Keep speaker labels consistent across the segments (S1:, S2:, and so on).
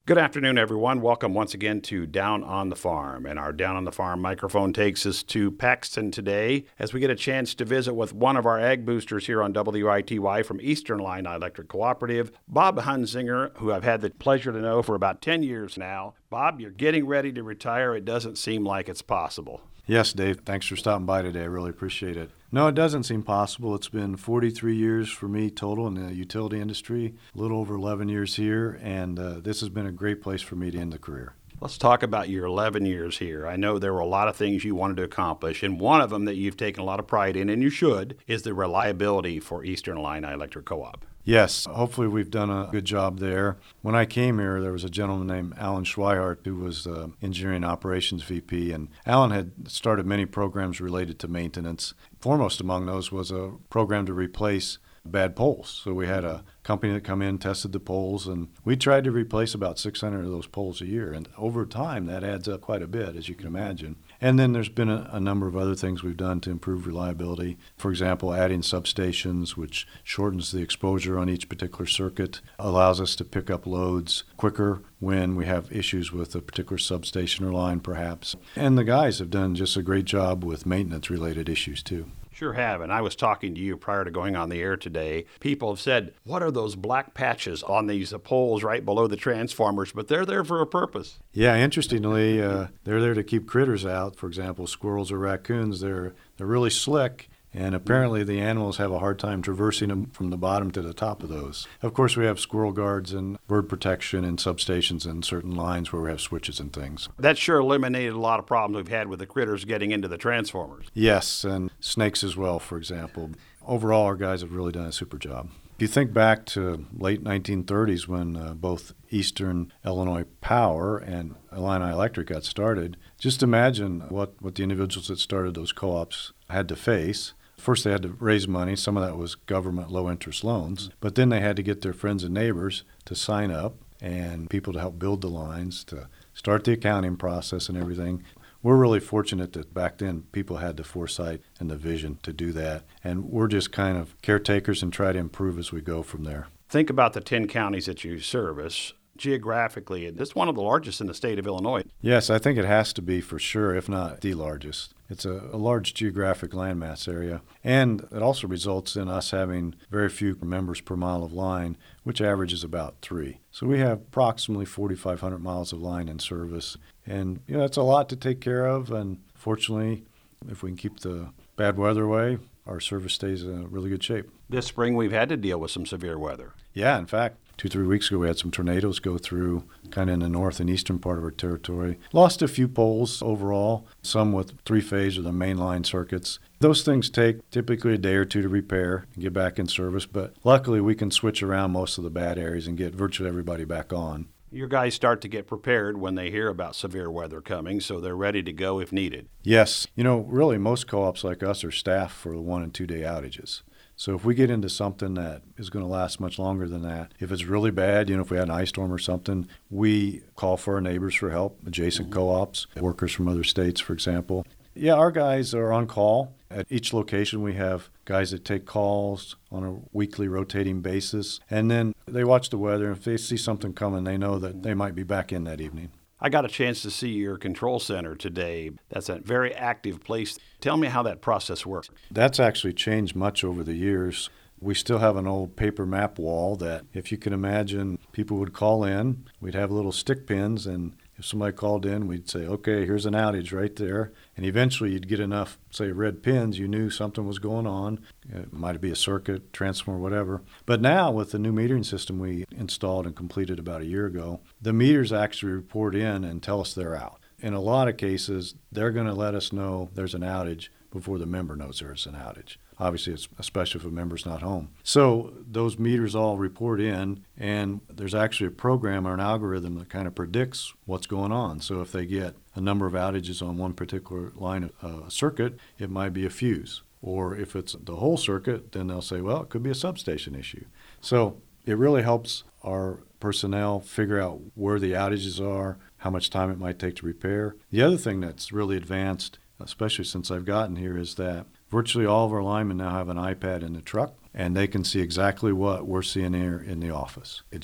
S1: Good afternoon, everyone. Welcome once again to Down on the Farm. And our Down on the Farm microphone takes us to Paxton today as we get a chance to visit with one of our ag boosters here on WITY from Eastern Illini Electric Cooperative, Bob Hunzinger, who I've had the pleasure to know for about 10 years now. Bob, you're getting ready to retire. It doesn't seem like it's possible.
S2: Yes, Dave. Thanks for stopping by today. I really appreciate it. No, it doesn't seem possible. It's been 43 years for me total in the utility industry, a little over 11 years here, and this has been a great place for me to end the career.
S1: Let's talk about your 11 years here. I know there were a lot of things you wanted to accomplish, and one of them that you've taken a lot of pride in, and you should, is the reliability for Eastern Illini Electric Co-op.
S2: Yes, hopefully we've done a good job there. When I came here, there was a gentleman named Alan Schweihart who was Engineering Operations VP, and Alan had started many programs related to maintenance. Foremost among those was a program to replace bad poles. So we had a company that come in, tested the poles, and we tried to replace about 600 of those poles a year. And over time, that adds up quite a bit, as you can imagine. And then there's been a number of other things we've done to improve reliability. For example, adding substations, which shortens the exposure on each particular circuit, allows us to pick up loads quicker when we have issues with a particular substation or line, perhaps. And the guys have done just a great job with maintenance-related issues, too.
S1: Sure have, and I was talking to you prior to going on the air today. People have said, what are those black patches on these poles right below the transformers? But they're there for a purpose.
S2: Yeah, interestingly, they're there to keep critters out. For example, squirrels or raccoons, they're really slick, and apparently the animals have a hard time traversing them from the bottom to the top of those. Of course, we have squirrel guards and bird protection in substations and certain lines where we have switches and things.
S1: That sure eliminated a lot of problems we've had with the critters getting into the transformers.
S2: Yes, and snakes as well, for example. Overall, our guys have really done a super job. If you think back to late 1930s when both Eastern Illinois Power and Illini Electric got started, just imagine what the individuals that started those co-ops had to face. First, they had to raise money. Some of that was government low-interest loans. But then they had to get their friends and neighbors to sign up and people to help build the lines, to start the accounting process and everything. We're really fortunate that back then people had the foresight and the vision to do that. And we're just kind of caretakers and try to improve as we go from there.
S1: Think about the 10 counties that you service. Geographically, it's one of the largest in the state of Illinois.
S2: Yes, I think it has to be for sure, if not the largest. It's a large geographic landmass area, and it also results in us having very few members per mile of line, which averages about 3. So we have approximately 4,500 miles of line in service, and that's a lot to take care of, and fortunately, if we can keep the bad weather away, our service stays in really good shape.
S1: This spring, we've had to deal with some severe weather.
S2: Yeah, in fact, 2-3 weeks ago, we had some tornadoes go through kind of in the north and eastern part of our territory. Lost a few poles overall, some with three-phase or the mainline circuits. Those things take typically a day or two to repair and get back in service, but luckily we can switch around most of the bad areas and get virtually everybody back on.
S1: Your guys start to get prepared when they hear about severe weather coming, so they're ready to go if needed.
S2: Yes. Really most co-ops like us are staffed for the 1- and 2-day outages. So if we get into something that is going to last much longer than that, if it's really bad, if we had an ice storm or something, we call for our neighbors for help, adjacent co-ops, workers from other states, for example. Yeah, our guys are on call. At each location, we have guys that take calls on a weekly rotating basis, and then they watch the weather. If they see something coming, they know that they might be back in that evening.
S1: I got a chance to see your control center today. That's a very active place. Tell me how that process works.
S2: That's actually changed much over the years. We still have an old paper map wall that, if you can imagine, people would call in. We'd have little stick pins, and if somebody called in, we'd say, okay, here's an outage right there. And eventually you'd get enough, say, red pins, you knew something was going on. It might be a circuit, transformer, whatever. But now with the new metering system we installed and completed about a year ago, the meters actually report in and tell us they're out. In a lot of cases, they're going to let us know there's an outage before the member knows there's an outage. Obviously, especially if a member's not home. So those meters all report in, and there's actually a program or an algorithm that kind of predicts what's going on. So if they get a number of outages on one particular line of circuit, it might be a fuse. Or if it's the whole circuit, then they'll say, well, it could be a substation issue. So it really helps our personnel figure out where the outages are, how much time it might take to repair. The other thing that's really advanced, especially since I've gotten here, is that virtually all of our linemen now have an iPad in the truck, and they can see exactly what we're seeing here in the office. It just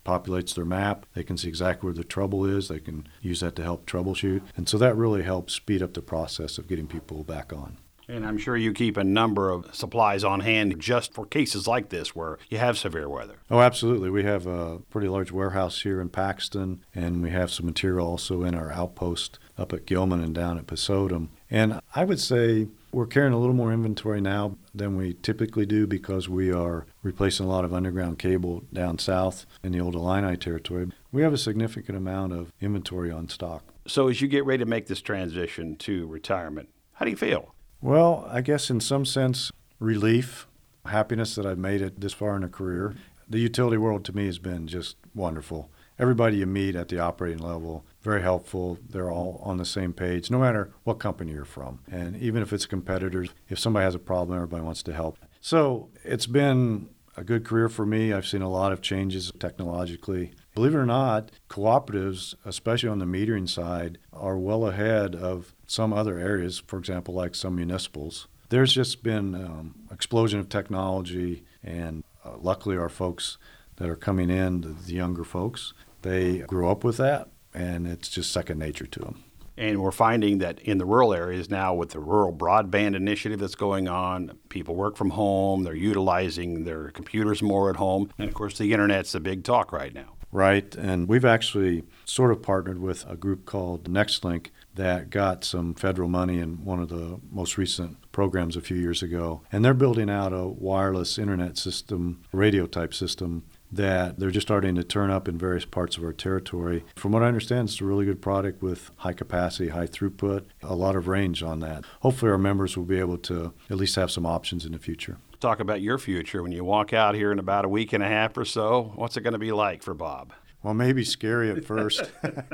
S2: populates their map. They can see exactly where the trouble is. They can use that to help troubleshoot. And so that really helps speed up the process of getting people back on.
S1: And I'm sure you keep a number of supplies on hand just for cases like this where you have severe weather.
S2: Oh, absolutely. We have a pretty large warehouse here in Paxton, and we have some material also in our outpost up at Gilman and down at Pasodum. And I would say we're carrying a little more inventory now than we typically do because we are replacing a lot of underground cable down south in the old Illini territory. We have a significant amount of inventory on stock.
S1: So as you get ready to make this transition to retirement, how do you feel?
S2: Well, I guess in some sense, relief, happiness that I've made it this far in a career. The utility world to me has been just wonderful. Everybody you meet at the operating level, very helpful. They're all on the same page, no matter what company you're from. And even if it's competitors, if somebody has a problem, everybody wants to help. So it's been a good career for me. I've seen a lot of changes technologically. Believe it or not, cooperatives, especially on the metering side, are well ahead of some other areas, for example, like some municipals. There's just been explosion of technology, and luckily our folks that are coming in, the younger folks, they grew up with that, and it's just second nature to them.
S1: And we're finding that in the rural areas now with the rural broadband initiative that's going on, people work from home, they're utilizing their computers more at home, and of course the internet's the big talk right now.
S2: Right, and we've actually sort of partnered with a group called NextLink that got some federal money in one of the most recent programs a few years ago. And they're building out a wireless internet system, radio type system, that they're just starting to turn up in various parts of our territory. From what I understand, it's a really good product with high capacity, high throughput, a lot of range on that. Hopefully our members will be able to at least have some options in the future.
S1: Talk about your future. When you walk out here in about a week and a half or so, what's it going to be like for Bob?
S2: Well, maybe scary at first.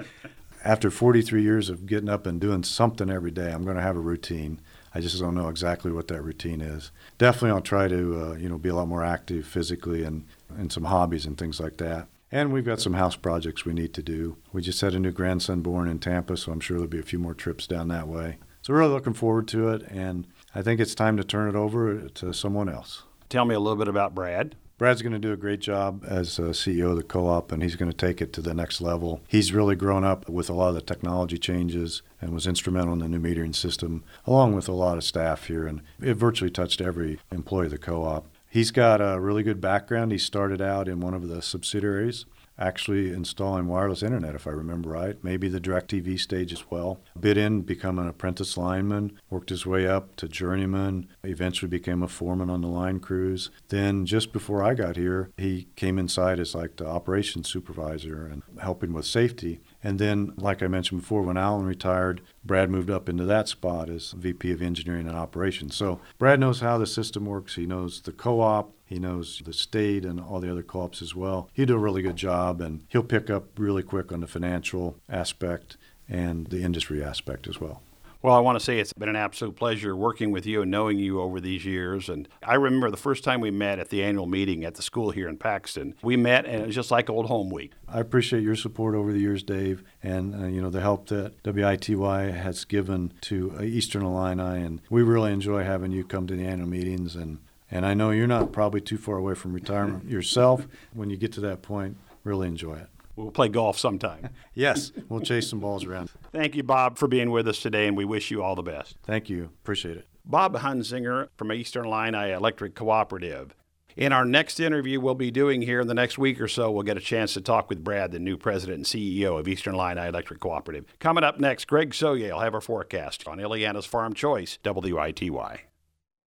S2: After 43 years of getting up and doing something every day, I'm going to have a routine. I just don't know exactly what that routine is. Definitely I'll try to be a lot more active physically and some hobbies and things like that. And we've got some house projects we need to do. We just had a new grandson born in Tampa, so I'm sure there'll be a few more trips down that way. So really looking forward to it, and I think it's time to turn it over to someone else.
S1: Tell me a little bit about Brad.
S2: Brad's going to do a great job as CEO of the co-op, and he's going to take it to the next level. He's really grown up with a lot of the technology changes and was instrumental in the new metering system, along with a lot of staff here, and it virtually touched every employee of the co-op. He's got a really good background. He started out in one of the subsidiaries, actually installing wireless internet, if I remember right, maybe the DirecTV stage as well. Bid in, become an apprentice lineman, worked his way up to journeyman, eventually became a foreman on the line crews. Then just before I got here, he came inside as like the operations supervisor and helping with safety. And then, like I mentioned before, when Alan retired, Brad moved up into that spot as VP of Engineering and Operations. So Brad knows how the system works. He knows the co-op. He knows the state and all the other co-ops as well. He'll do a really good job, and he'll pick up really quick on the financial aspect and the industry aspect as well.
S1: Well, I want to say it's been an absolute pleasure working with you and knowing you over these years. And I remember the first time we met at the annual meeting at the school here in Paxton. We met, and it was just like old home week.
S2: I appreciate your support over the years, Dave, and the help that WITY has given to Eastern Illini. And we really enjoy having you come to the annual meetings. And I know you're not probably too far away from retirement yourself. When you get to that point, really enjoy it.
S1: We'll play golf sometime.
S2: Yes, we'll chase some balls around.
S1: Thank you, Bob, for being with us today, and we wish you all the best.
S2: Thank you. Appreciate it.
S1: Bob Hunzinger from Eastern Illini Electric Cooperative. In our next interview we'll be doing here in the next week or so, we'll get a chance to talk with Brad, the new president and CEO of Eastern Illini Electric Cooperative. Coming up next, Greg Soye will have our forecast on Ileana's Farm Choice, WITY.